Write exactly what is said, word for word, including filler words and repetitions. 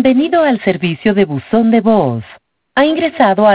Bienvenido al servicio de buzón de voz. Ha ingresado al